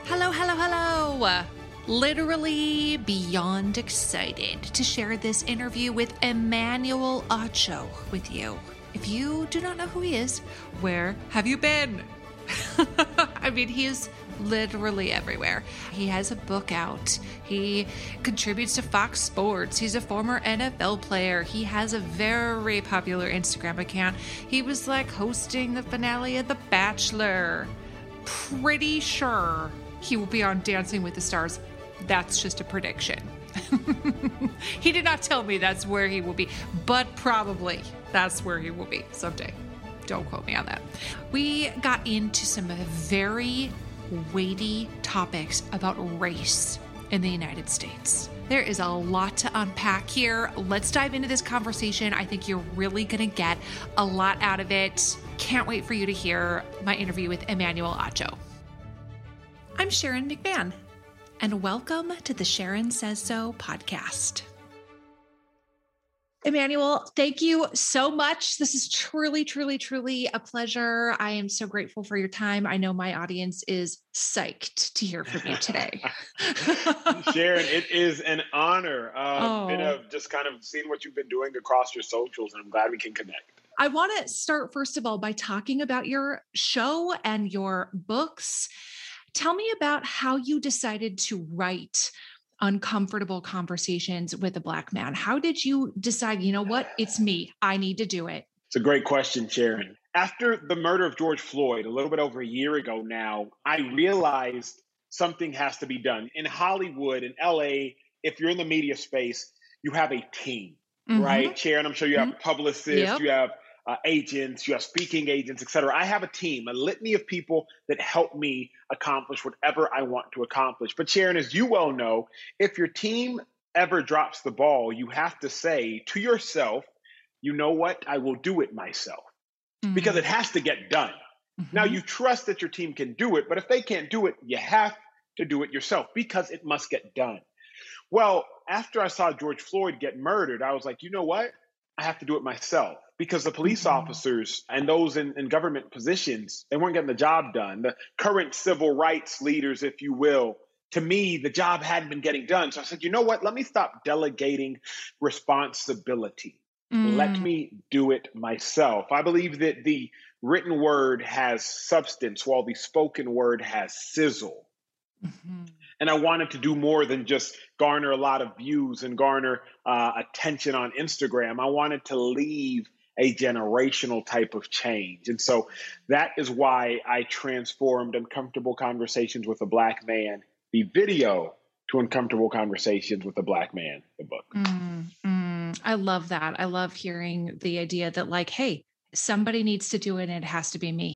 Hello, hello, hello. Literally beyond excited to share this interview with Emmanuel Acho with you. If you do not know who he is, where have you been? I mean, he is literally everywhere. He has a book out. He contributes to Fox Sports. He's a former NFL player. He has a very popular Instagram account. He was like hosting the finale of The Bachelor. Pretty sure he will be on Dancing with the Stars. That's just a prediction. He did not tell me that's where he will be, but probably that's where he will be someday. Don't quote me on that. We got into some very weighty topics about race in the United States. There is a lot to unpack here. Let's dive into this conversation. I think you're really going to get a lot out of it. Can't wait for you to hear my interview with Emmanuel Acho. I'm Sharon McMahon, and welcome to the Sharon Says So podcast. Emmanuel, thank you so much. This is truly, truly, truly a pleasure. I am so grateful for your time. I know my audience is psyched to hear from you today. Sharon, it is an honor. Been just kind of seeing what you've been doing across your socials, and I'm glad we can connect. I want to start, first of all, by talking about your show and your books. Tell me about how you decided to write Uncomfortable Conversations with a Black Man. How did you decide, you know what, it's me, I need to do it? It's a great question, Sharon. After the murder of George Floyd, a little bit over a year ago now, I realized something has to be done. In Hollywood, in LA, if you're in the media space, you have a team, right, Sharon? I'm sure you have publicists, you have agents, you have speaking agents, et cetera. I have a team, a litany of people that help me accomplish whatever I want to accomplish. But Sharon, as you well know, if your team ever drops the ball, you have to say to yourself, you know what, I will do it myself, because it has to get done. Now, you trust that your team can do it, but if they can't do it, you have to do it yourself because it must get done. Well, after I saw George Floyd get murdered, I was like, you know what? I have to do it myself, because the police officers and those in government positions, they weren't getting the job done. The current civil rights leaders, if you will, to me, the job hadn't been getting done. So I said, you know what? Let me stop delegating responsibility. Let me do it myself. I believe that the written word has substance while the spoken word has sizzle. And I wanted to do more than just garner a lot of views and garner attention on Instagram. I wanted to leave a generational type of change. And so that is why I transformed Uncomfortable Conversations with a Black Man, the video, to Uncomfortable Conversations with a Black Man, the book. I love that. I love hearing the idea that, like, hey, somebody needs to do it and it has to be me.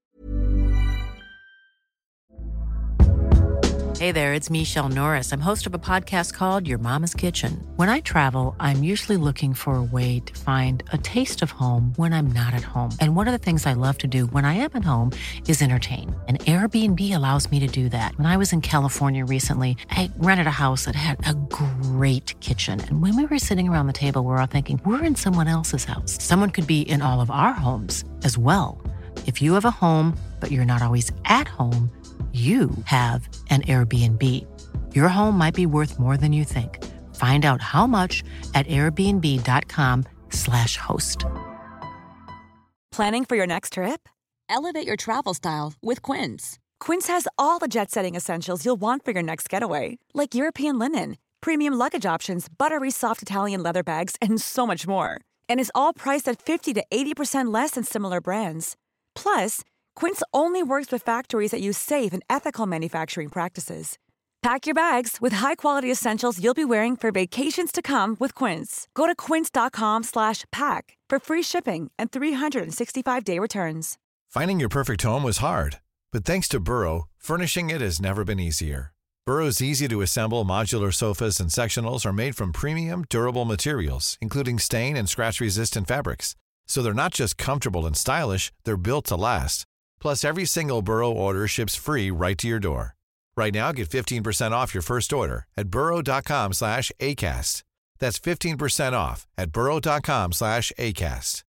Hey there, it's Michelle Norris. I'm host of a podcast called Your Mama's Kitchen. When I travel, I'm usually looking for a way to find a taste of home when I'm not at home. And one of the things I love to do when I am at home is entertain. And Airbnb allows me to do that. When I was in California recently, I rented a house that had a great kitchen. And when we were sitting around the table, we're all thinking, we're in someone else's house. Someone could be in all of our homes as well. If you have a home, but you're not always at home, you have an Airbnb. Your home might be worth more than you think. Find out how much at airbnb.com/host. Planning for your next trip? Elevate your travel style with Quince. Quince has all the jet-setting essentials you'll want for your next getaway, like European linen, premium luggage options, buttery soft Italian leather bags, and so much more. And is all priced at 50 to 80% less than similar brands. Plus, Quince only works with factories that use safe and ethical manufacturing practices. Pack your bags with high-quality essentials you'll be wearing for vacations to come with Quince. Go to quince.com/pack for free shipping and 365-day returns. Finding your perfect home was hard, but thanks to Burrow, furnishing it has never been easier. Burrow's easy-to-assemble modular sofas and sectionals are made from premium, durable materials, including stain and scratch-resistant fabrics. So they're not just comfortable and stylish, they're built to last. Plus, every single Burrow order ships free right to your door. Right now, get 15% off your first order at burrow.com/ACAST. That's 15% off at burrow.com/ACAST.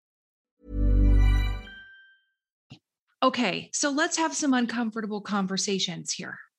Okay, so let's have some uncomfortable conversations here.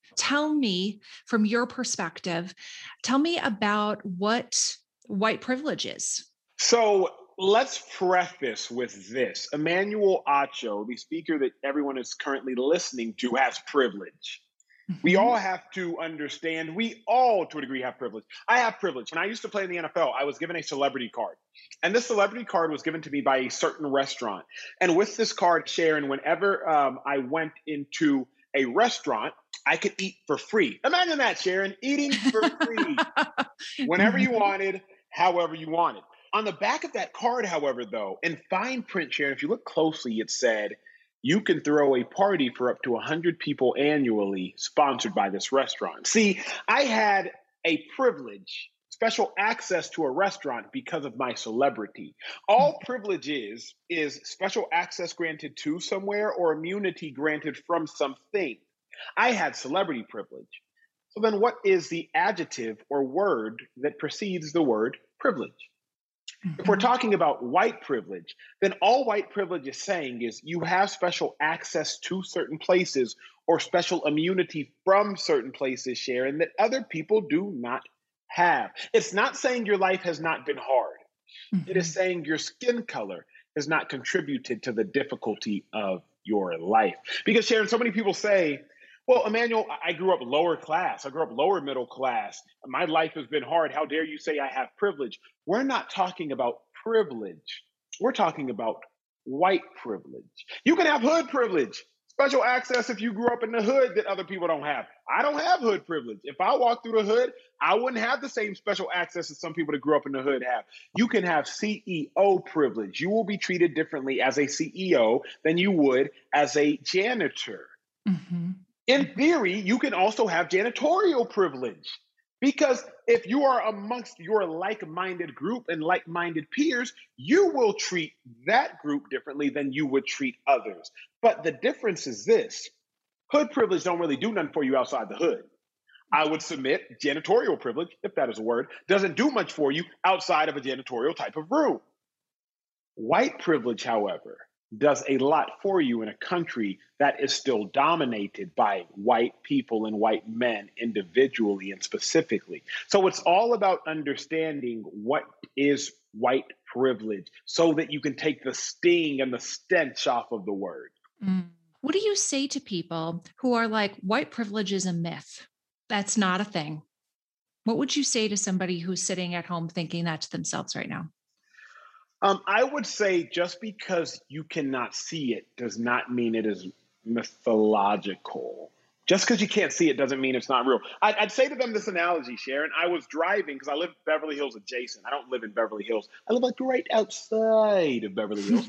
Tell me, from your perspective, tell me about what white privilege is. So let's preface with this. Emmanuel Acho, the speaker that everyone is currently listening to, has privilege. We all have to understand, we all, to a degree, have privilege. I have privilege. When I used to play in the NFL, I was given a celebrity card. And this celebrity card was given to me by a certain restaurant. And with this card, Sharon, whenever I went into a restaurant, I could eat for free. Imagine that, Sharon, eating for free. Whenever you wanted, however you wanted. On the back of that card, however, though, in fine print, Sharon, if you look closely, it said, you can throw a party for up to 100 people annually sponsored by this restaurant. See, I had a privilege, special access to a restaurant because of my celebrity. All privilege is special access granted to somewhere or immunity granted from something. I had celebrity privilege. So then what is the adjective or word that precedes the word privilege? If we're talking about white privilege, then all white privilege is saying is you have special access to certain places or special immunity from certain places, Sharon, that other people do not have. It's not saying your life has not been hard. It is saying your skin color has not contributed to the difficulty of your life. Because, Sharon, so many people say, well, Emmanuel, I grew up lower class. I grew up lower middle class. My life has been hard. How dare you say I have privilege? We're not talking about privilege. We're talking about white privilege. You can have hood privilege, special access if you grew up in the hood that other people don't have. I don't have hood privilege. If I walked through the hood, I wouldn't have the same special access as some people that grew up in the hood have. You can have CEO privilege. You will be treated differently as a CEO than you would as a janitor. In theory, you can also have janitorial privilege because if you are amongst your like-minded group and like-minded peers, you will treat that group differently than you would treat others. But the difference is this: hood privilege don't really do nothing for you outside the hood. I would submit janitorial privilege, if that is a word, doesn't do much for you outside of a janitorial type of room. White privilege, however, does a lot for you in a country that is still dominated by white people and white men individually and specifically. So it's all about understanding what is white privilege so that you can take the sting and the stench off of the word. What do you say to people who are like, white privilege is a myth? That's not a thing. What would you say to somebody who's sitting at home thinking that to themselves right now? I would say just because you cannot see it does not mean it is mythological. Just because you can't see it doesn't mean it's not real. I'd say to them this analogy, Sharon. I was driving because I live Beverly Hills adjacent. I don't live in Beverly Hills. I live like right outside of Beverly Hills.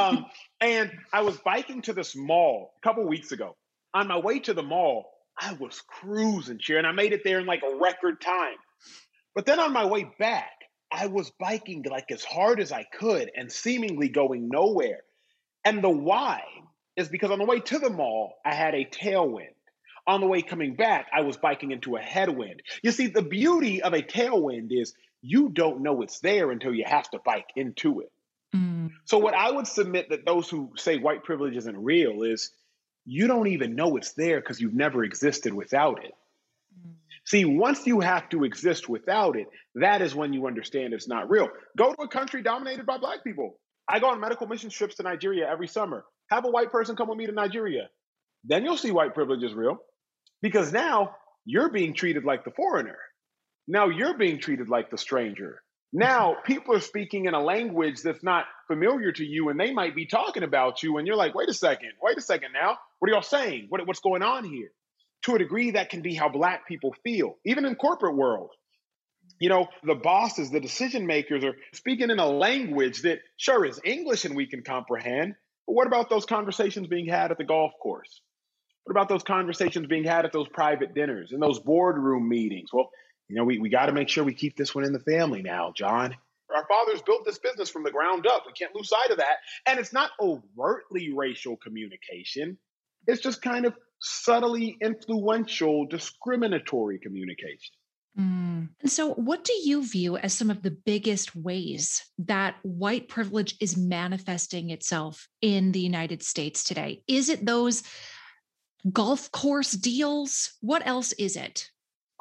And I was biking to this mall a couple weeks ago. On my way to the mall, I was cruising, Sharon. I made it there in like a record time. But then on my way back, I was biking like as hard as I could and seemingly going nowhere. And the why is because on the way to the mall, I had a tailwind. On the way coming back, I was biking into a headwind. You see, the beauty of a tailwind is you don't know it's there until you have to bike into it. So what I would submit that those who say white privilege isn't real is you don't even know it's there because you've never existed without it. See, once you have to exist without it, that is when you understand it's not real. Go to a country dominated by Black people. I go on medical mission trips to Nigeria every summer. Have a white person come with me to Nigeria. Then you'll see white privilege is real because now you're being treated like the foreigner. Now you're being treated like the stranger. Now people are speaking in a language that's not familiar to you and they might be talking about you and you're like, wait a second now. What are y'all saying? What's going on here? To a degree, that can be how Black people feel, even in corporate world. You know, the bosses, the decision makers are speaking in a language that sure is English and we can comprehend. But what about those conversations being had at the golf course? What about those conversations being had at those private dinners and those boardroom meetings? Well, you know, we got to make sure we keep this one in the family now, John. Our fathers built this business from the ground up. We can't lose sight of that. And it's not overtly racial communication. It's just kind of subtly influential, discriminatory communication. And so what do you view as some of the biggest ways that white privilege is manifesting itself in the United States today? Is it those golf course deals? What else is it?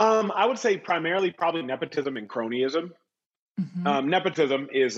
I would say primarily probably nepotism and cronyism. Mhm. Nepotism is,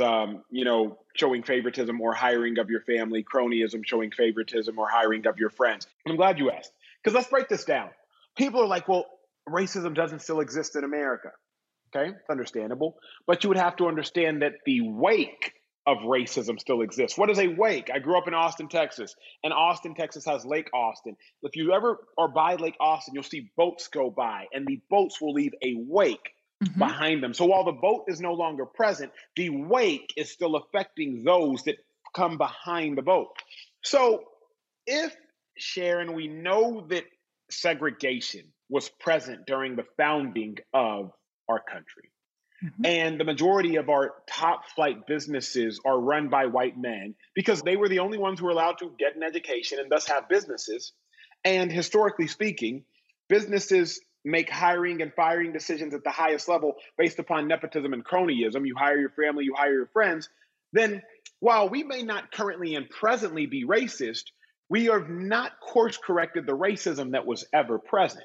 showing favoritism or hiring of your family. Cronyism, showing favoritism or hiring of your friends. And I'm glad you asked, because let's break this down. People are like, well, racism doesn't still exist in America. Okay, it's understandable. But you would have to understand that the wake of racism still exists. What is a wake? I grew up in Austin, Texas, and Austin, Texas has Lake Austin. If you ever are by Lake Austin, you'll see boats go by, and the boats will leave a wake Mhm. behind them. So while the boat is no longer present, the wake is still affecting those that come behind the boat. So if, Sharon, we know that segregation was present during the founding of our country, Mhm. and the majority of our top flight businesses are run by white men because they were the only ones who were allowed to get an education and thus have businesses. And historically speaking, businesses make hiring and firing decisions at the highest level based upon nepotism and cronyism. You hire your family, you hire your friends. Then, while we may not currently and presently be racist, we have not course corrected the racism that was ever present.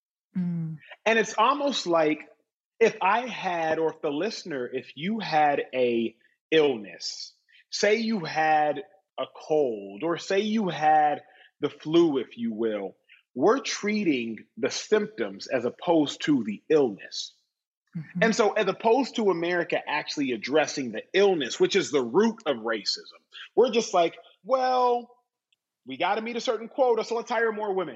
Mm. And it's almost like if I had, or if the listener, if you had a illness, say you had a cold, or say you had the flu, if you will, we're treating the symptoms as opposed to the illness. Mhm. And so, as opposed to America actually addressing the illness, which is the root of racism, we're just like, well, we got to meet a certain quota, so let's hire more women,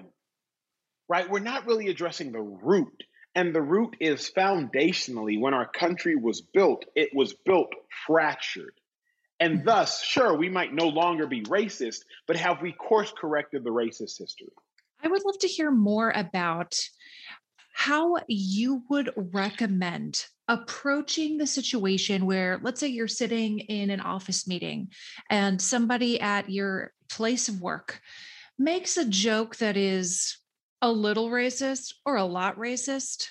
right? We're not really addressing the root. And the root is foundationally, when our country was built, it was built fractured. And Mhm. thus, sure, we might no longer be racist, but have we course corrected the racist history? I would love to hear more about how you would recommend approaching the situation where, let's say, you're sitting in an office meeting and somebody at your place of work makes a joke that is a little racist or a lot racist.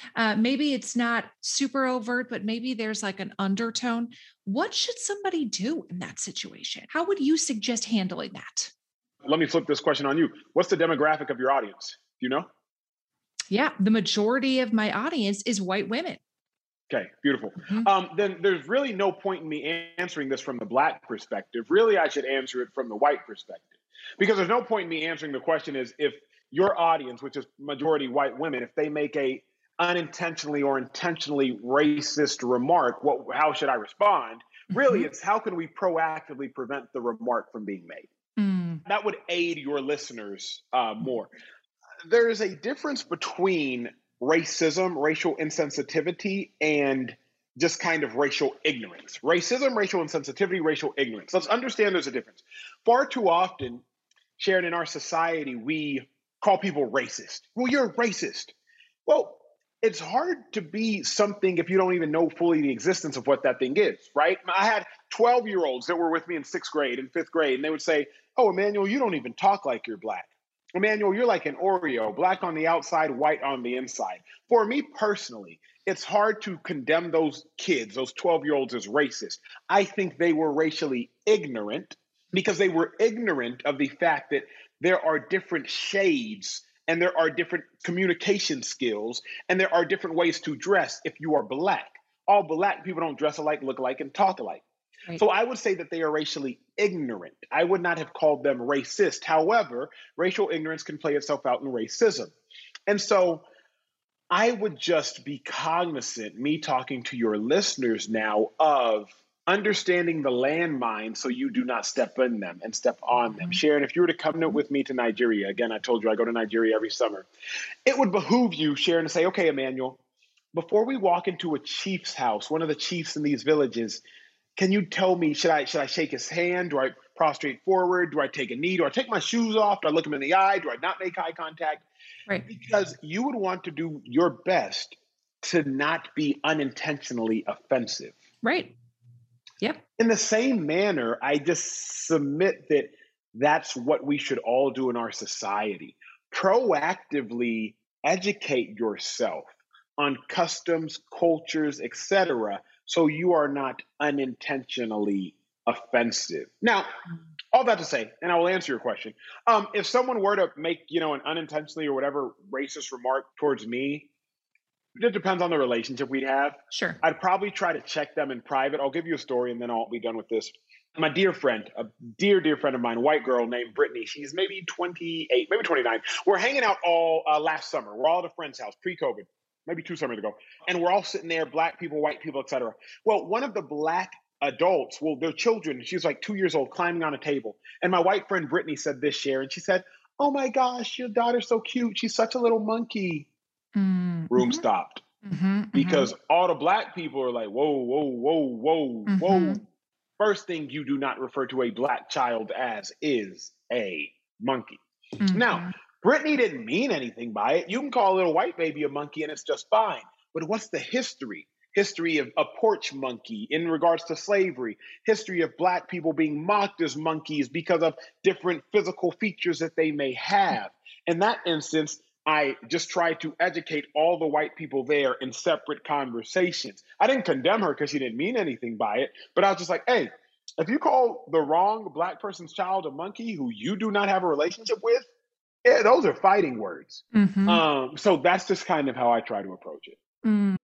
Maybe it's not super overt, but maybe there's like an undertone. What should somebody do in that situation? How would you suggest handling that? Let me flip this question on you. What's the demographic of your audience? Do you know? Yeah, the majority of my audience is white women. Okay, beautiful. Mhm. Then there's really no point in me answering this from the Black perspective. Really, I should answer it from the white perspective. Because there's no point in me answering the question is if your audience, which is majority white women, if they make a unintentionally or intentionally racist remark, how should I respond? Really, Mhm. it's how can we proactively prevent the remark from being made? Mm. That would aid your listeners more. There is a difference between racism, racial insensitivity, and just kind of racial ignorance. Racism, racial insensitivity, racial ignorance. Let's understand there's a difference. Far too often, Sharon, in our society, we call people racist. Well, you're racist. Well, it's hard to be something if you don't even know fully the existence of what that thing is, right? I had 12-year-olds that were with me in sixth grade and fifth grade, and they would say, oh, Emmanuel, you don't even talk like you're Black. Emmanuel, you're like an Oreo, Black on the outside, white on the inside. For me personally, it's hard to condemn those kids, those 12-year-olds, as racist. I think they were racially ignorant because they were ignorant of the fact that there are different shades and there are different communication skills and there are different ways to dress if you are Black. All Black people don't dress alike, look alike, and talk alike. Right. So I would say that they are racially ignorant. I would not have called them racist. However, racial ignorance can play itself out in racism. And so I would just be cognizant, me talking to your listeners now, of understanding the landmines so you do not step in them and step on them. Mhm. Sharon, if you were to come with me to Nigeria, again, I told you I go to Nigeria every summer, it would behoove you, Sharon, to say, okay, Emmanuel, before we walk into a chief's house, one of the chiefs in these villages, can you tell me, should I shake his hand? Do I prostrate forward? Do I take a knee? Do I take my shoes off? Do I look him in the eye? Do I not make eye contact? Right. Because you would want to do your best to not be unintentionally offensive. Right. Yep. In the same manner, I just submit that that's what we should all do in our society. Proactively educate yourself on customs, cultures, etc., so you are not unintentionally offensive. Now, All that to say, and I will answer your question. If someone were to make, an unintentionally or whatever racist remark towards me, it depends on the relationship we'd have. Sure. I'd probably try to check them in private. I'll give you a story and then I'll be done with this. My dear friend, a dear, dear friend of mine, a white girl named Brittany. She's maybe 28, maybe 29. We're hanging out all last summer. We're all at a friend's house pre-COVID, maybe 2 summers ago. And we're all sitting there, black people, white people, etc. Well, one of the black adults, their children, she's like 2 years old, climbing on a table. And my white friend Brittany said this, Sharon. She said, "Oh my gosh, your daughter's so cute. She's such a little monkey." Mm-hmm. Room stopped. Because all the black people are like, whoa, whoa, whoa, whoa, whoa. First thing you do not refer to a black child as is a monkey. Now, Brittany didn't mean anything by it. You can call a little white baby a monkey and it's just fine. But what's the history? History of a porch monkey in regards to slavery. History of black people being mocked as monkeys because of different physical features that they may have. In that instance, I just tried to educate all the white people there in separate conversations. I didn't condemn her because she didn't mean anything by it, but I was just like, hey, if you call the wrong black person's child a monkey who you do not have a relationship with, those are fighting words. So that's just kind of how I try to approach it.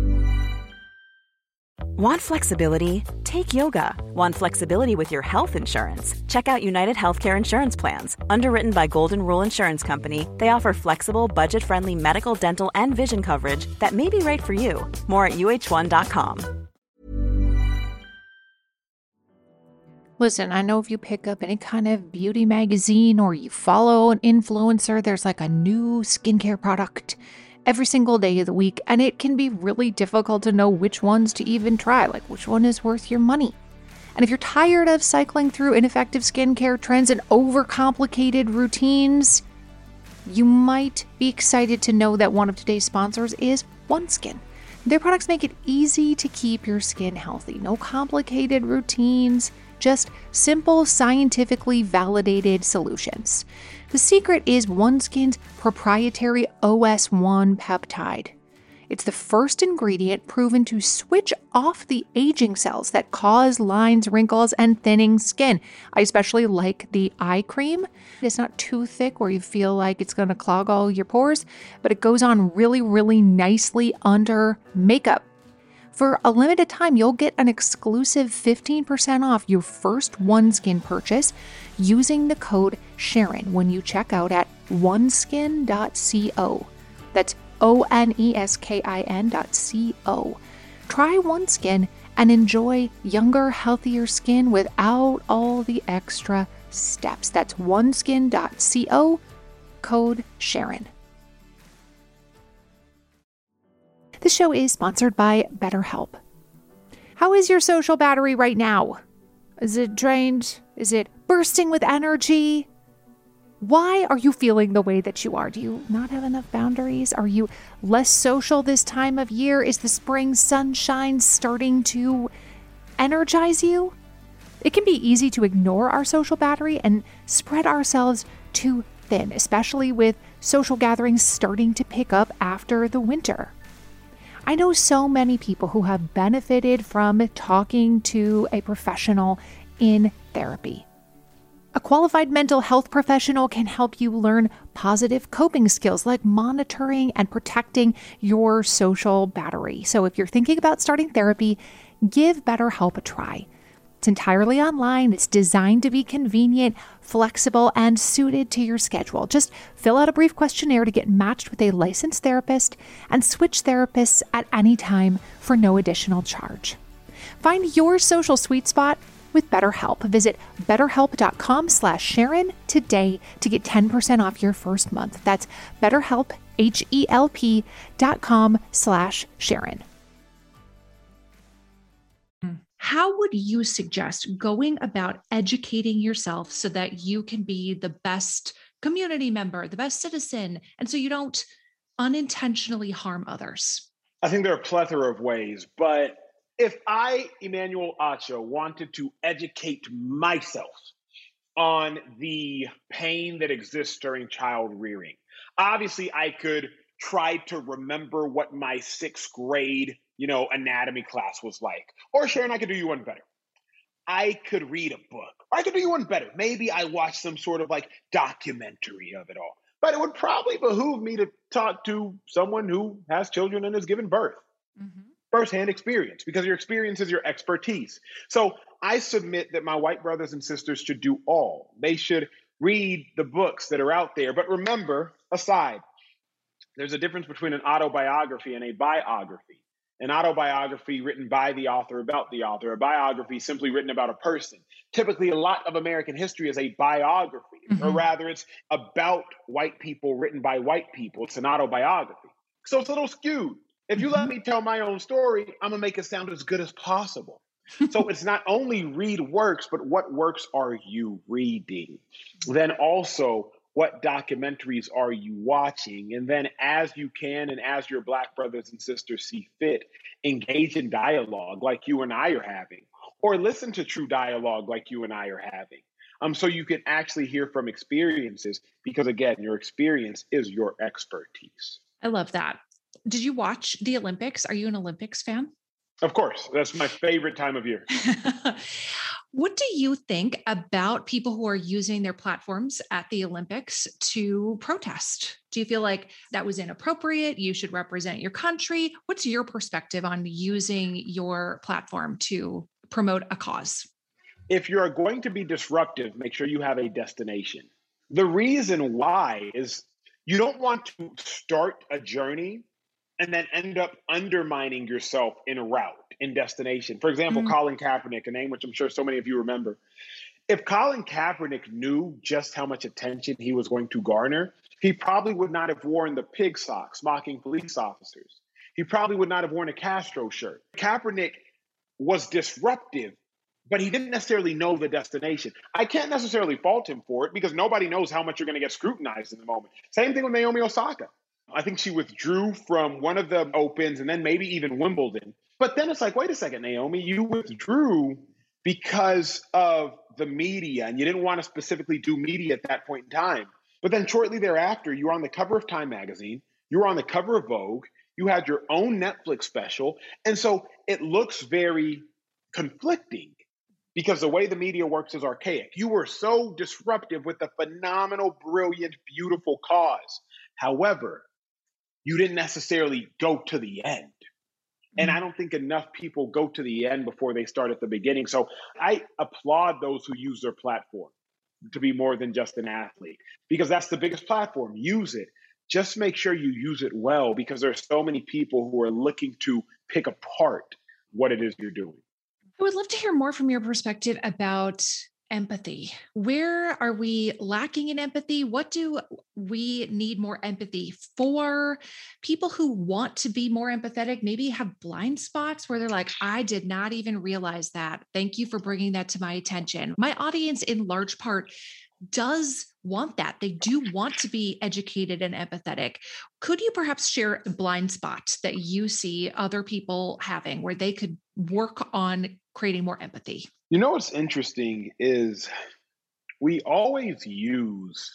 Want flexibility? Take yoga. Want flexibility with your health insurance? Check out United Healthcare Insurance Plans. Underwritten by Golden Rule Insurance Company, they offer flexible, budget-friendly medical, dental, and vision coverage that may be right for you. More at uh1.com. Listen, I know if you pick up any kind of beauty magazine or you follow an influencer, there's like a new skincare product every single day of the week, and it can be really difficult to know which ones to even try, like which one is worth your money. And if you're tired of cycling through ineffective skincare trends and overcomplicated routines, you might be excited to know that one of today's sponsors is OneSkin. Their products make it easy to keep your skin healthy. No complicated routines, just simple, scientifically validated solutions. The secret is OneSkin's proprietary OS1 peptide. It's the first ingredient proven to switch off the aging cells that cause lines, wrinkles, and thinning skin. I especially like the eye cream. It's not too thick where you feel like it's going to clog all your pores, but it goes on really, really nicely under makeup. For a limited time, you'll get an exclusive 15% off your first OneSkin purchase using the code Sharon when you check out at oneskin.co. That's oneskin.co. Try OneSkin and enjoy younger, healthier skin without all the extra steps. That's oneskin.co, code Sharon. This show is sponsored by BetterHelp. How is your social battery right now? Is it drained? Is it bursting with energy? Why are you feeling the way that you are? Do you not have enough boundaries? Are you less social this time of year? Is the spring sunshine starting to energize you? It can be easy to ignore our social battery and spread ourselves too thin, especially with social gatherings starting to pick up after the winter. I know so many people who have benefited from talking to a professional in therapy. A qualified mental health professional can help you learn positive coping skills like monitoring and protecting your social battery. So if you're thinking about starting therapy, give BetterHelp a try. It's entirely online. It's designed to be convenient, flexible, and suited to your schedule. Just fill out a brief questionnaire to get matched with a licensed therapist and switch therapists at any time for no additional charge. Find your social sweet spot with BetterHelp. Visit betterhelp.com/Sharon today to get 10% off your first month. That's BetterHelp, HELP.com/Sharon. How would you suggest going about educating yourself so that you can be the best community member, the best citizen, and so you don't unintentionally harm others? I think there are a plethora of ways, but if I, Emmanuel Acho, wanted to educate myself on the pain that exists during child rearing, obviously I could try to remember what my 6th grade anatomy class was like. Or Sharon, I could do you one better. I could read a book. Or I could do one better. Maybe I watch some sort of like documentary of it all. But it would probably behoove me to talk to someone who has children and has given birth. Mm-hmm. Firsthand experience, because your experience is your expertise. So I submit that my white brothers and sisters should do all. They should read the books that are out there. But remember, aside, there's a difference between an autobiography and a biography. An autobiography written by the author about the author, a biography simply written about a person. Typically, a lot of American history is a biography, or rather, it's about white people written by white people. It's an autobiography. So it's a little skewed. If you let me tell my own story, I'm going to make it sound as good as possible. So it's not only read works, but what works are you reading? Then also, what documentaries are you watching? And then as you can, and as your Black brothers and sisters see fit, engage in dialogue like you and I are having, or listen to true dialogue like you and I are having. So you can actually hear from experiences, because again, your experience is your expertise. I love that. Did you watch the Olympics? Are you an Olympics fan? Of course. That's my favorite time of year. What do you think about people who are using their platforms at the Olympics to protest? Do you feel like that was inappropriate? You should represent your country? What's your perspective on using your platform to promote a cause? If you're going to be disruptive, make sure you have a destination. The reason why is you don't want to start a journey and then end up undermining yourself in a route, in destination. For example, Colin Kaepernick, a name which I'm sure so many of you remember. If Colin Kaepernick knew just how much attention he was going to garner, he probably would not have worn the pig socks mocking police officers. He probably would not have worn a Castro shirt. Kaepernick was disruptive, but he didn't necessarily know the destination. I can't necessarily fault him for it, because nobody knows how much you're going to get scrutinized in the moment. Same thing with Naomi Osaka. I think she withdrew from one of the Opens and then maybe even Wimbledon. But then it's like, wait a second, Naomi, you withdrew because of the media, and you didn't want to specifically do media at that point in time. But then shortly thereafter, you were on the cover of Time magazine, you were on the cover of Vogue, you had your own Netflix special. And so it looks very conflicting, because the way the media works is archaic. You were so disruptive with a phenomenal, brilliant, beautiful cause. However, you didn't necessarily go to the end. And I don't think enough people go to the end before they start at the beginning. So I applaud those who use their platform to be more than just an athlete, because that's the biggest platform. Use it. Just make sure you use it well, because there are so many people who are looking to pick apart what it is you're doing. I would love to hear more from your perspective about empathy. Where are we lacking in empathy? What do we need more empathy for? People who want to be more empathetic maybe have blind spots where they're like, I did not even realize that. Thank you for bringing that to my attention. My audience, in large part, does want that. They do want to be educated and empathetic. Could you perhaps share a blind spot that you see other people having where they could work on creating more empathy? You know what's interesting is we always use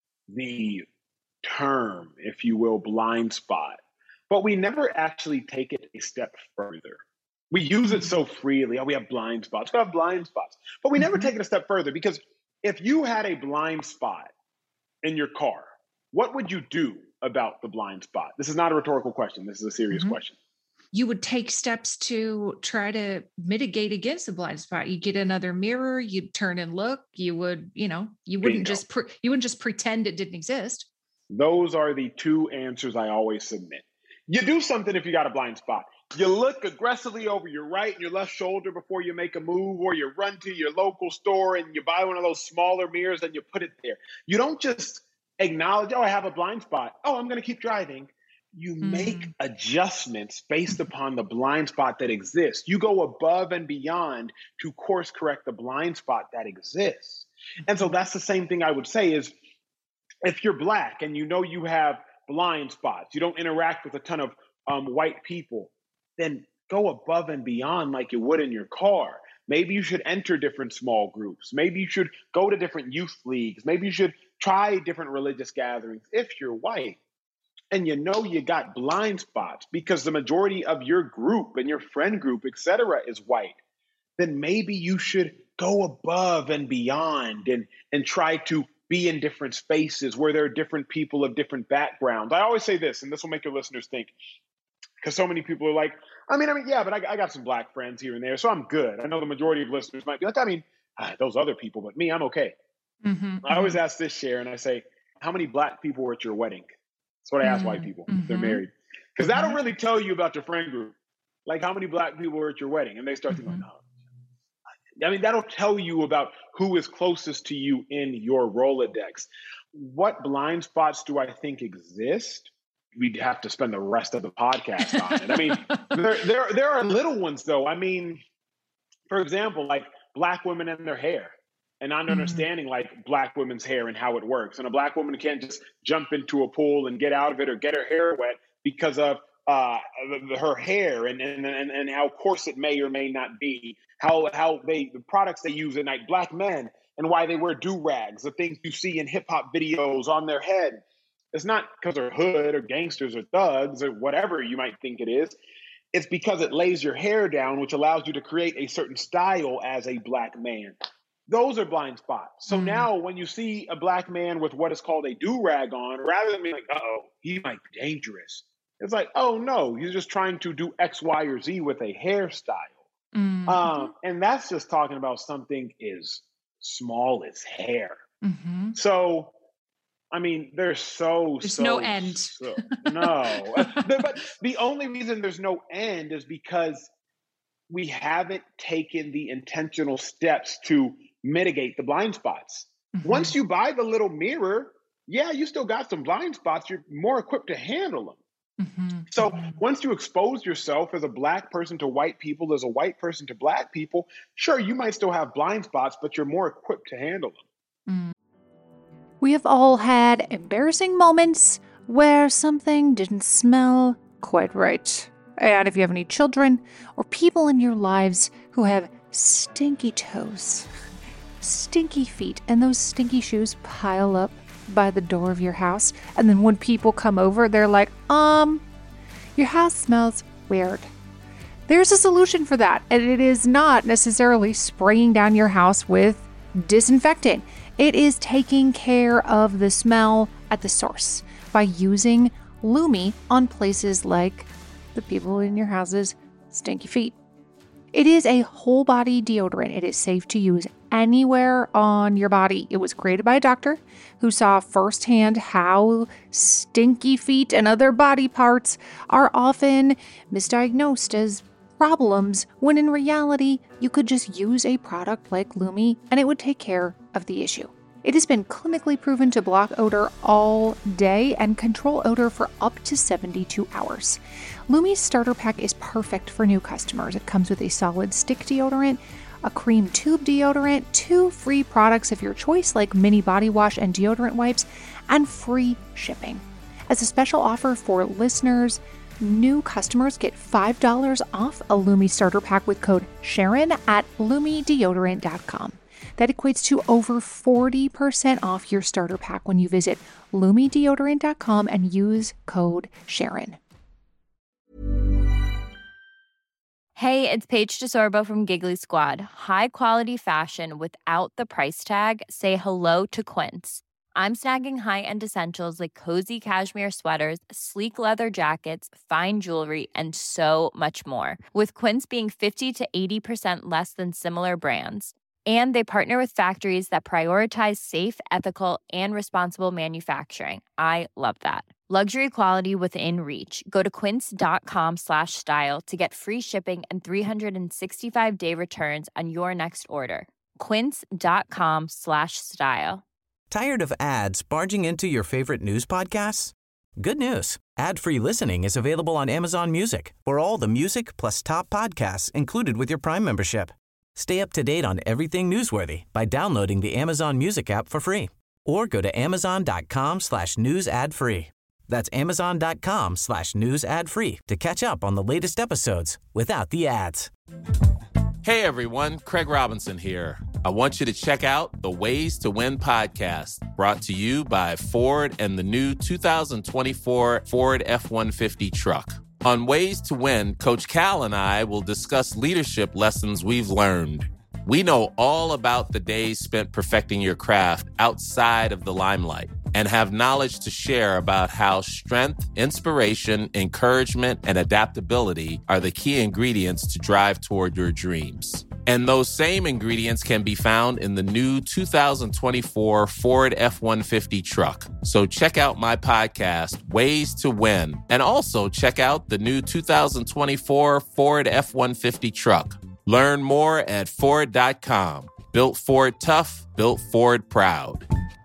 the term, if you will, blind spot, but we never actually take it a step further. We use it so freely. Oh, we have blind spots. We have blind spots. But we never take it a step further, because if you had a blind spot in your car, what would you do about the blind spot? This is not a rhetorical question. This is a serious question. You would take steps to try to mitigate against the blind spot. You get another mirror, you'd turn and look, you would, you wouldn't just pretend it didn't exist. Those are the two answers I always submit. You do something if you got a blind spot. You look aggressively over your right and your left shoulder before you make a move, or you run to your local store and you buy one of those smaller mirrors and you put it there. You don't just acknowledge, oh, I have a blind spot. Oh, I'm going to keep driving. You make adjustments based upon the blind spot that exists. You go above and beyond to course correct the blind spot that exists. And so that's the same thing I would say is, if you're Black and you know you have blind spots, you don't interact with a ton of white people, then go above and beyond like you would in your car. Maybe you should enter different small groups. Maybe you should go to different youth leagues. Maybe you should try different religious gatherings if you're white. And you know you got blind spots because the majority of your group and your friend group, et cetera, is white. then maybe you should go above and beyond and try to be in different spaces where there are different people of different backgrounds. I always say this, and this will make your listeners think, because so many people are like, yeah, but I got some Black friends here and there, so I'm good. I know the majority of listeners might be like, those other people, but me, I'm okay. Mm-hmm. I always ask this, Sharon, I say, how many Black people were at your wedding? That's what I ask white people if they're married. Because that'll really tell you about your friend group. Like, how many Black people were at your wedding? And they start thinking, that'll tell you about who is closest to you in your Rolodex. What blind spots do I think exist? We'd have to spend the rest of the podcast on it. There are little ones, though. For example, like Black women and their hair. And not understanding like Black women's hair and how it works. And a Black woman can't just jump into a pool and get out of it or get her hair wet because of her hair and how coarse it may or may not be. The products they use at night, Black men, and why they wear do-rags, the things you see in hip hop videos on their head. It's not because they're hood or gangsters or thugs or whatever you might think it is. It's because it lays your hair down, which allows you to create a certain style as a Black man. Those are blind spots. So now when you see a Black man with what is called a do-rag on, rather than being like, he might be dangerous. It's like, oh no, he's just trying to do X, Y, or Z with a hairstyle. And that's just talking about something as small as hair. So, there's no end. No. But the only reason there's no end is because we haven't taken the intentional steps to mitigate the blind spots. Once you buy the little mirror, you still got some blind spots. You're more equipped to handle them. So once you expose yourself as a Black person to white people, as a white person to Black people, sure, you might still have blind spots, but you're more equipped to handle them. We have all had embarrassing moments where something didn't smell quite right. And if you have any children or people in your lives who have stinky toes, stinky feet, and those stinky shoes pile up by the door of your house, and then when people come over, they're like, your house smells weird. There's a solution for that, and it is not necessarily spraying down your house with disinfectant. It is taking care of the smell at the source by using Lume on places like the people in your house's stinky feet. It is a whole body deodorant. It is safe to use anywhere on your body. It was created by a doctor who saw firsthand how stinky feet and other body parts are often misdiagnosed as problems, when in reality, you could just use a product like Lume and it would take care of the issue. It has been clinically proven to block odor all day and control odor for up to 72 hours. Lume's starter pack is perfect for new customers. It comes with a solid stick deodorant, a cream tube deodorant, 2 free products of your choice like mini body wash and deodorant wipes, and free shipping. As a special offer for listeners, new customers get $5 off a Lume starter pack with code Sharon at LumeDeodorant.com. That equates to over 40% off your starter pack when you visit LumeDeodorant.com and use code Sharon. Hey, it's Paige DeSorbo from Giggly Squad. High quality fashion without the price tag. Say hello to Quince. I'm snagging high-end essentials like cozy cashmere sweaters, sleek leather jackets, fine jewelry, and so much more. With Quince being 50 to 80% less than similar brands. And they partner with factories that prioritize safe, ethical, and responsible manufacturing. I love that. Luxury quality within reach. Go to quince.com/style to get free shipping and 365-day returns on your next order. Quince.com/style. Tired of ads barging into your favorite news podcasts? Good news. Ad-free listening is available on Amazon Music for all the music plus top podcasts included with your Prime membership. Stay up to date on everything newsworthy by downloading the Amazon Music app for free or go to amazon.com/news ad free. That's amazon.com/news ad free to catch up on the latest episodes without the ads. Hey everyone, Craig Robinson here. I want you to check out the Ways to Win podcast, brought to you by Ford and the new 2024 Ford F-150 truck. On Ways to Win, Coach Cal and I will discuss leadership lessons we've learned. We know all about the days spent perfecting your craft outside of the limelight and have knowledge to share about how strength, inspiration, encouragement, and adaptability are the key ingredients to drive toward your dreams. And those same ingredients can be found in the new 2024 Ford F-150 truck. So check out my podcast, Ways to Win, and also check out the new 2024 Ford F-150 truck. Learn more at Ford.com. Built Ford tough, built Ford proud.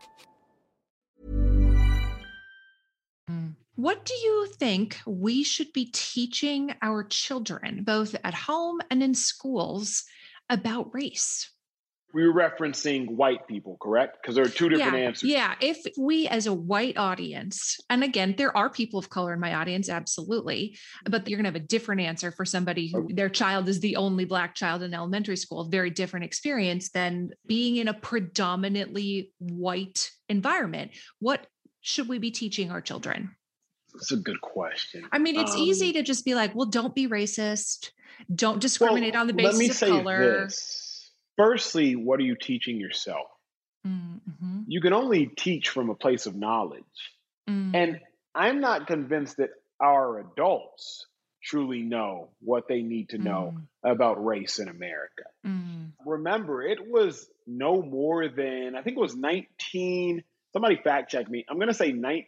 What do you think we should be teaching our children, both at home and in schools, about race? We were referencing white people, correct? Because there are two different answers. Yeah. If we as a white audience, and again, there are people of color in my audience, absolutely, but you're going to have a different answer for somebody who their child is the only Black child in elementary school, very different experience than being in a predominantly white environment. What should we be teaching our children? That's a good question. I mean, it's easy to just be like, well, don't be racist. Don't discriminate on the basis of color. Let me say this. Firstly, what are you teaching yourself? Mm-hmm. You can only teach from a place of knowledge. Mm-hmm. And I'm not convinced that our adults truly know what they need to know about race in America. Remember, it was no more than, I think it was somebody fact check me. I'm going to say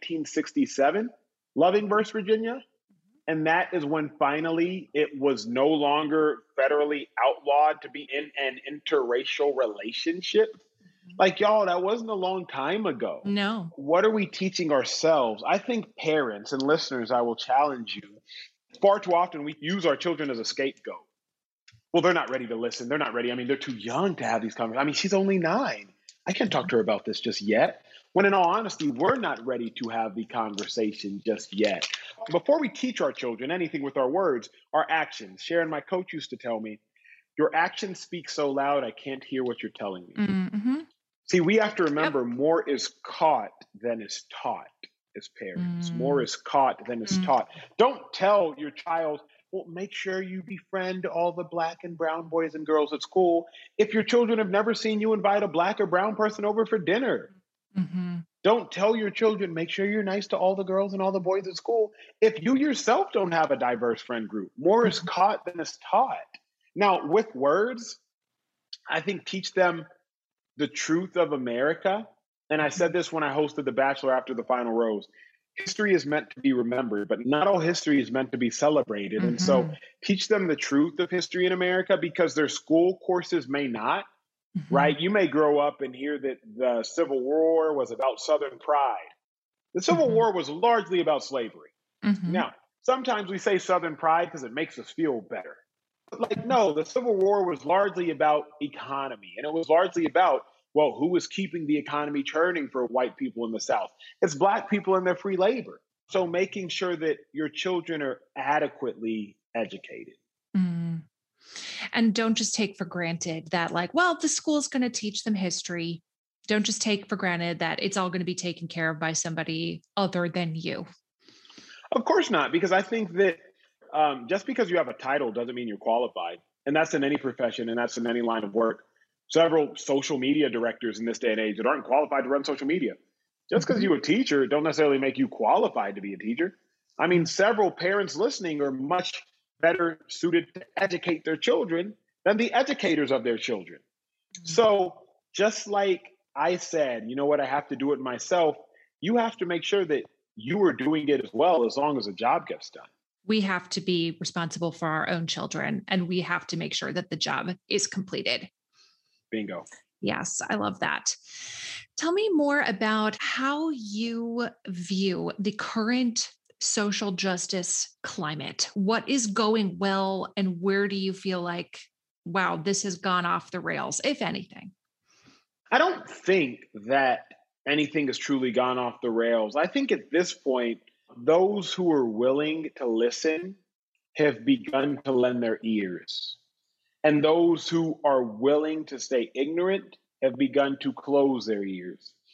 1967. Loving versus Virginia. And that is when finally it was no longer federally outlawed to be in an interracial relationship. Like, y'all, that wasn't a long time ago. No. What are we teaching ourselves? I think parents and listeners, I will challenge you. Far too often we use our children as a scapegoat. Well, they're not ready to listen. They're not ready. I mean, they're too young to have these conversations. I mean, she's only 9. I can't talk to her about this just yet. When in all honesty, we're not ready to have the conversation just yet. Before we teach our children anything with our words, our actions. Sharon, my coach, used to tell me, your actions speak so loud, I can't hear what you're telling me. Mm-hmm. See, we have to remember more is caught than is taught as parents. More is caught than is taught. Don't tell your child, well, make sure you befriend all the Black and brown boys and girls at school if your children have never seen you invite a Black or brown person over for dinner. Mm-hmm. Don't tell your children, make sure you're nice to all the girls and all the boys at school if you yourself don't have a diverse friend group. More is caught than is taught. Now, with words, I think teach them the truth of America. And I said this when I hosted The Bachelor after the final rose. History is meant to be remembered, but not all history is meant to be celebrated. And so teach them the truth of history in America because their school courses may not. Right? You may grow up and hear that the Civil War was about Southern pride. The Civil War was largely about slavery. Now, sometimes we say Southern pride because it makes us feel better. But like, no, the Civil War was largely about economy. And it was largely about, well, who was keeping the economy churning for white people in the South? It's Black people and their free labor. So making sure that your children are adequately educated. And don't just take for granted that, like, well, the school's going to teach them history. Don't just take for granted that it's all going to be taken care of by somebody other than you. Of course not, because I think that just because you have a title doesn't mean you're qualified. And that's in any profession, and that's in any line of work. Several social media directors in this day and age that aren't qualified to run social media. Just because you're a teacher don't necessarily make you qualified to be a teacher. I mean, several parents listening are much better suited to educate their children than the educators of their children. So just like I said, you know what, I have to do it myself. You have to make sure that you are doing it as well, as long as the job gets done. We have to be responsible for our own children, and we have to make sure that the job is completed. Bingo. Yes, I love that. Tell me more about how you view the current social justice climate. What is going well, and where do you feel like, wow, this has gone off the rails, if anything? I don't think that anything has truly gone off the rails. I think at this point, those who are willing to listen have begun to lend their ears. And those who are willing to stay ignorant have begun to close their ears.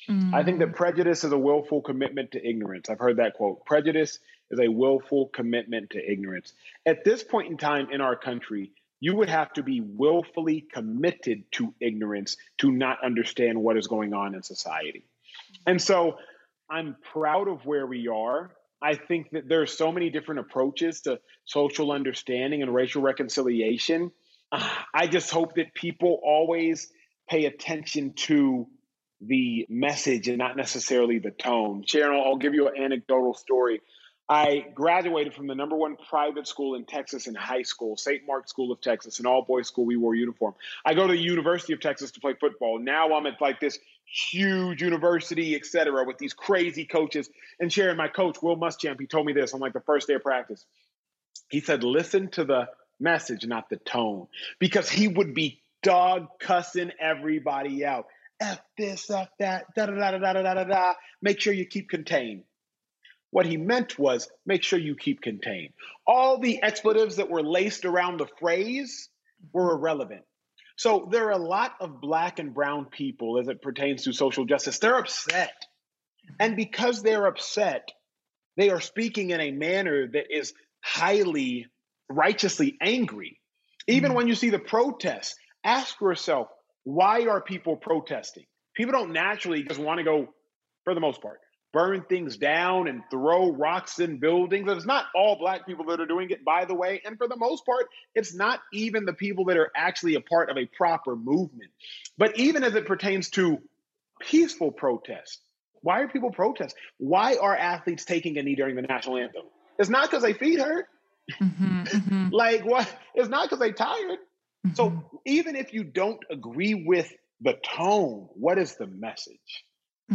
I think that prejudice is a willful commitment to ignorance. I've heard that quote. Prejudice is a willful commitment to ignorance. At this point in time in our country, you would have to be willfully committed to ignorance to not understand what is going on in society. And so I'm proud of where we are. I think that there are so many different approaches to social understanding and racial reconciliation. I just hope that people always pay attention to the message and not necessarily the tone. Sharon, I'll give you an anecdotal story. I graduated from the #1 private school in Texas in high school, St. Mark's School of Texas, an all-boys school. We wore uniform. I go to the University of Texas to play football. Now I'm at like this huge university, et cetera, with these crazy coaches. And Sharon, my coach, Will Muschamp, he told me this on like the first day of practice. He said, listen to the message, not the tone, because he would be dog cussing everybody out. F this, F that, da-da-da-da-da-da-da-da. Make sure you keep contained. What he meant was make sure you keep contained. All the expletives that were laced around the phrase were irrelevant. So there are a lot of Black and brown people as it pertains to social justice. They're upset. And because they're upset, they are speaking in a manner that is highly righteously angry. Even when you see the protests, ask yourself, why are people protesting? People don't naturally just want to go, for the most part, burn things down and throw rocks in buildings. It's not all Black people that are doing it, by the way. And for the most part, it's not even the people that are actually a part of a proper movement. But even as it pertains to peaceful protests, why are people protesting? Why are athletes taking a knee during the national anthem? It's not because their feet hurt. Like what? It's not because they're tired. So even if you don't agree with the tone, what is the message?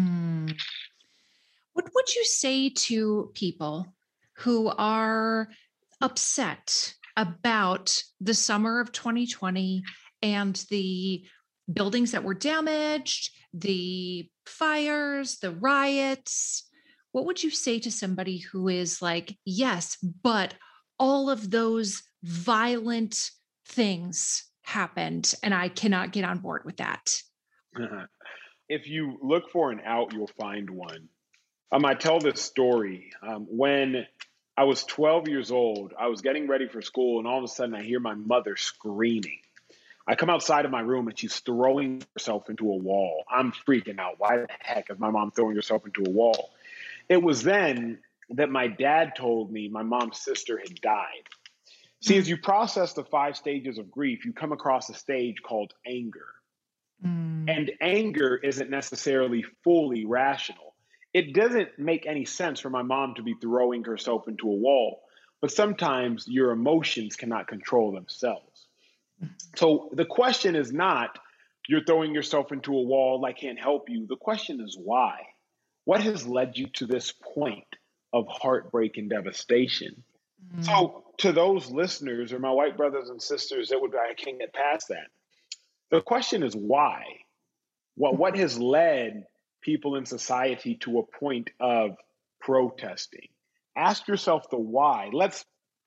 What would you say to people who are upset about the summer of 2020 and the buildings that were damaged, the fires, the riots? What would you say to somebody who is like, yes, but all of those violent things happened and I cannot get on board with that? If you look for an out, you'll find one. I tell this story. When I was 12 years old, I was getting ready for school, and all of a sudden I hear my mother screaming. I come outside of my room, and she's throwing herself into a wall. I'm freaking out. Why the heck is my mom throwing herself into a wall? It was then that my dad told me my mom's sister had died. See, as you process the 5 stages of grief, you come across a stage called anger. And anger isn't necessarily fully rational. It doesn't make any sense for my mom to be throwing herself into a wall, but sometimes your emotions cannot control themselves. So the question is not, you're throwing yourself into a wall, I can't help you. The question is why? What has led you to this point of heartbreak and devastation? So to those listeners or my white brothers and sisters that would be, I can't get past that. The question is why? What has led people in society to a point of protesting? Ask yourself the why. Let's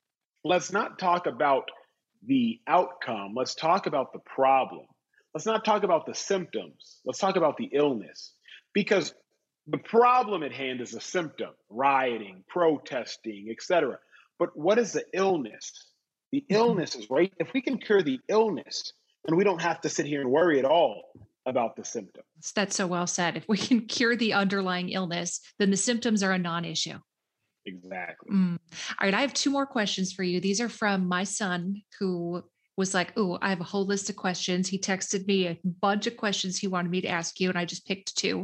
not talk about the outcome. Let's talk about the problem. Let's not talk about the symptoms. Let's talk about the illness. Because the problem at hand is a symptom, rioting, protesting, etc. But what is the illness? The illness is right. If we can cure the illness, then we don't have to sit here and worry at all about the symptoms. That's so well said. If we can cure the underlying illness, then the symptoms are a non-issue. Exactly. All right. I have 2 more questions for you. These are from my son, who was like, oh, I have a whole list of questions. He texted me a bunch of questions he wanted me to ask you, and I just picked 2.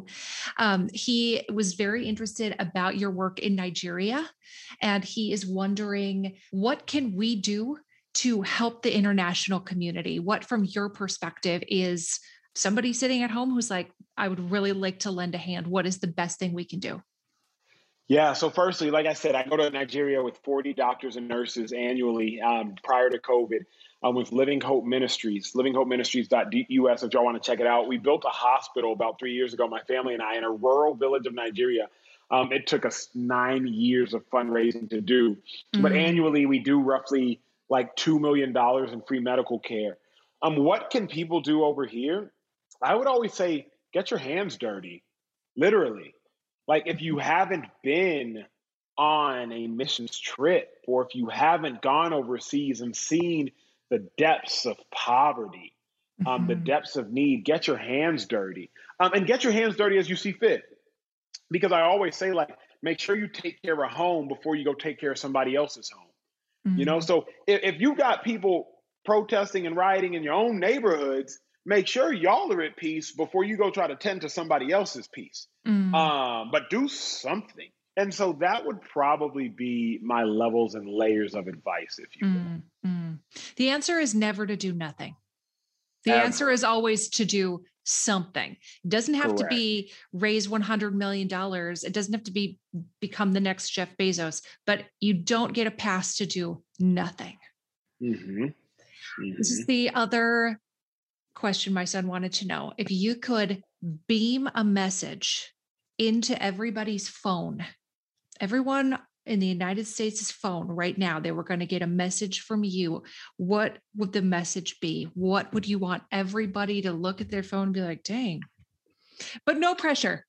He was very interested about your work in Nigeria, and he is wondering, what can we do to help the international community? What, from your perspective, is somebody sitting at home who's like, I would really like to lend a hand? What is the best thing we can do? Yeah. So firstly, like I said, I go to Nigeria with 40 doctors and nurses annually prior to COVID with Living Hope Ministries, livinghopeministries.us if y'all want to check it out. We built a hospital about 3 years ago, my family and I, in a rural village of Nigeria. It took us 9 years of fundraising to do. But annually, we do roughly like $2 million in free medical care. What can people do over here? I would always say, get your hands dirty. literally. Like if you haven't been on a missions trip, or if you haven't gone overseas and seen the depths of poverty, the depths of need, get your hands dirty. And get your hands dirty as you see fit. Because I always say, like, make sure you take care of home before you go take care of somebody else's home. You know, so if you got people protesting and rioting in your own neighborhoods, make sure y'all are at peace before you go try to tend to somebody else's peace. But do something. And so that would probably be my levels and layers of advice, if you will. The answer is never to do nothing. The answer is always to do something. It doesn't have to be raise $100 million. It doesn't have to become the next Jeff Bezos, but you don't get a pass to do nothing. This is the other question my son wanted to know. If you could beam a message into everybody's phone, everyone in the United States' phone right now, they were going to get a message from you. What would the message be? What would you want everybody to look at their phone and be like, dang, but no pressure,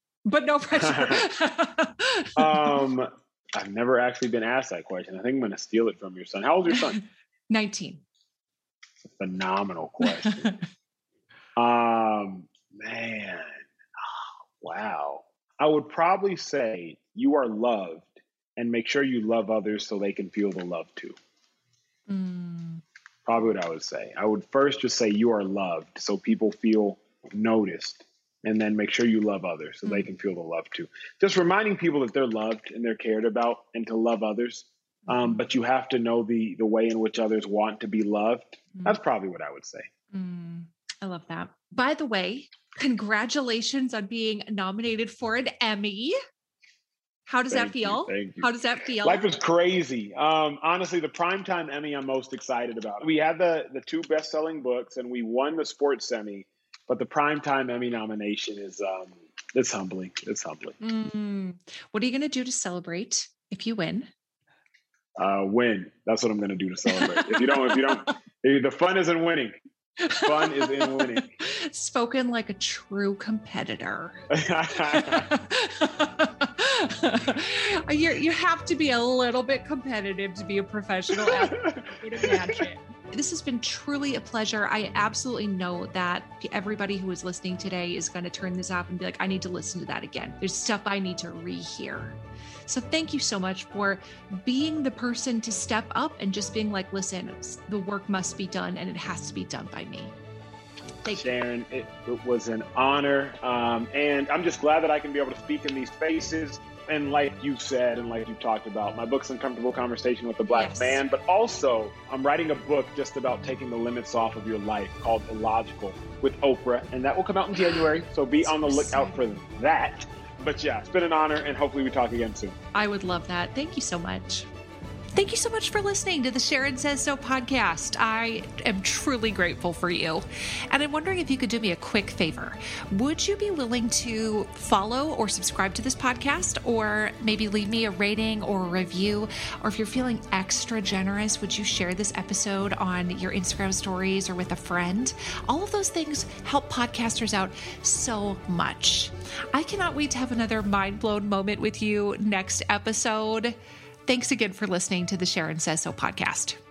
I've never actually been asked that question. I think I'm going to steal it from your son. How old is your son? 19. It's a phenomenal question. Man. Wow. I would probably say you are loved, and make sure you love others so they can feel the love too. Probably what I would say. I would first just say you are loved so people feel noticed, and then make sure you love others so they can feel the love too. Just reminding people that they're loved and they're cared about and to love others. But you have to know the way in which others want to be loved. That's probably what I would say. I love that. By the way, congratulations on being nominated for an Emmy. How does that feel? Thank you. How does that feel? Life is crazy. Honestly, the Primetime Emmy I'm most excited about. We had the 2 best-selling books, and we won the Sports Emmy. But the Primetime Emmy nomination is it's humbling. It's humbling. What are you going to do to celebrate if you win? Win. That's what I'm going to do to celebrate. If you don't, the fun is in winning. Fun is in winning. Spoken like a true competitor. You have to be a little bit competitive to be a professional athlete, I would imagine. This has been truly a pleasure. I absolutely know that everybody who is listening today is going to turn this off and be like, I need to listen to that again. There's stuff I need to rehear. So thank you so much for being the person to step up and just being like, listen, the work must be done and it has to be done by me. Thank you. Sharon, it was an honor. And I'm just glad that I can be able to speak in these spaces. And like you said, and like you talked about, my book's Uncomfortable Conversation with the Black Man, but also I'm writing a book just about taking the limits off of your life called Illogical with Oprah, and that will come out in January. So be on the lookout for that. But yeah, it's been an honor, and hopefully we talk again soon. I would love that. Thank you so much. Thank you so much for listening to the Sharon Says So podcast. I am truly grateful for you. And I'm wondering if you could do me a quick favor. Would you be willing to follow or subscribe to this podcast, or maybe leave me a rating or a review? Or if you're feeling extra generous, would you share this episode on your Instagram stories or with a friend? All of those things help podcasters out so much. I cannot wait to have another mind-blown moment with you next episode. Thanks again for listening to the Sharon Says So podcast.